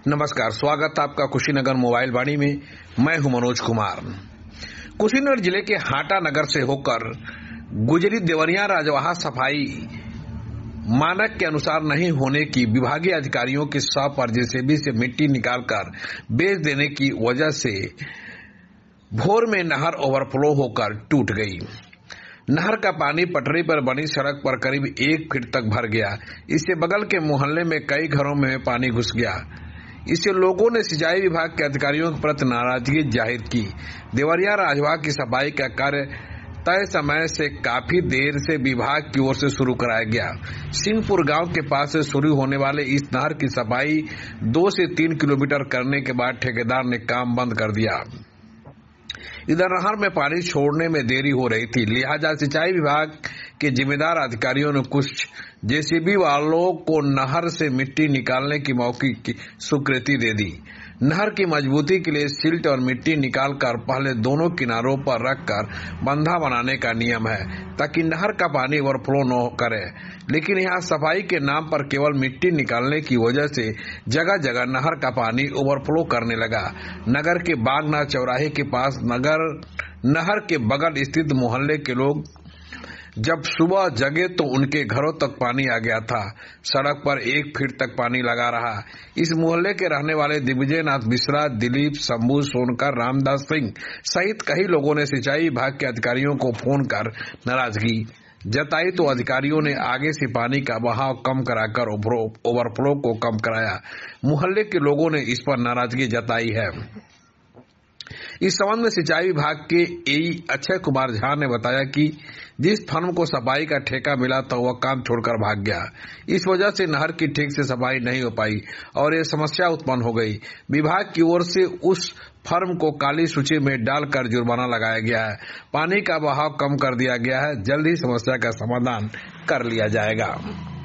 नमस्कार, स्वागत आपका कुशीनगर मोबाइल वाणी में। मैं हूं मनोज कुमार। कुशीनगर जिले के हाटा नगर से होकर गुजरी देवरिया राजवाहा सफाई मानक के अनुसार नहीं होने की विभागीय अधिकारियों के सौ पर जेसीबी से मिट्टी निकालकर बेच देने की वजह से भोर में नहर ओवरफ्लो होकर टूट गई। नहर का पानी पटरी पर बनी सड़क पर करीब 1 फीट तक भर गया। इससे बगल के मोहल्ले में कई घरों में पानी घुस गया। इससे लोगों ने सिंचाई विभाग के अधिकारियों के प्रति नाराजगी जाहिर की। देवरिया राजवाहा की सफाई का कार्य तय समय से काफी देर से विभाग की ओर से शुरू कराया गया। सिंहपुर गांव के पास से शुरू होने वाले इस नहर की सफाई 2 से 3 किलोमीटर करने के बाद ठेकेदार ने काम बंद कर दिया। इधर नहर में पानी छोड़ने में देरी हो रही थी, लिहाजा सिंचाई विभाग के जिम्मेदार अधिकारियों ने कुछ जेसीबी वालों को नहर से मिट्टी निकालने की मौखिक स्वीकृति दे दी। नहर की मजबूती के लिए सिल्ट और मिट्टी निकालकर पहले दोनों किनारों पर रखकर बंधा बनाने का नियम है, ताकि नहर का पानी ओवरफ्लो न करे। लेकिन यहाँ सफाई के नाम पर केवल मिट्टी निकालने की वजह से जगह जगह नहर का पानी ओवरफ्लो करने लगा। नगर के बागनाथ चौराहे के पास नहर के बगल स्थित मोहल्ले के लोग जब सुबह जगे तो उनके घरों तक पानी आ गया था। सड़क पर 1 फीट तक पानी लगा रहा। इस मोहल्ले के रहने वाले दिग्विजय नाथ मिश्रा, दिलीप, शंभू, सोनकर, रामदास सिंह सहित कई लोगों ने सिंचाई विभाग के अधिकारियों को फोन कर नाराजगी जताई, तो अधिकारियों ने आगे से पानी का बहाव कम कराकर ओवरफ्लो को कम कराया। मोहल्ले के लोगों ने इस पर नाराजगी जताई है। इस संबंध में सिंचाई विभाग के एई अक्षय कुमार झा ने बताया कि जिस फर्म को सफाई का ठेका मिला था वह काम छोड़कर भाग गया। इस वजह से नहर की ठीक से सफाई नहीं हो पाई और ये समस्या उत्पन्न हो गई। विभाग की ओर से उस फर्म को काली सूची में डालकर जुर्माना लगाया गया है। पानी का बहाव कम कर दिया गया है। जल्द ही समस्या का समाधान कर लिया जाएगा।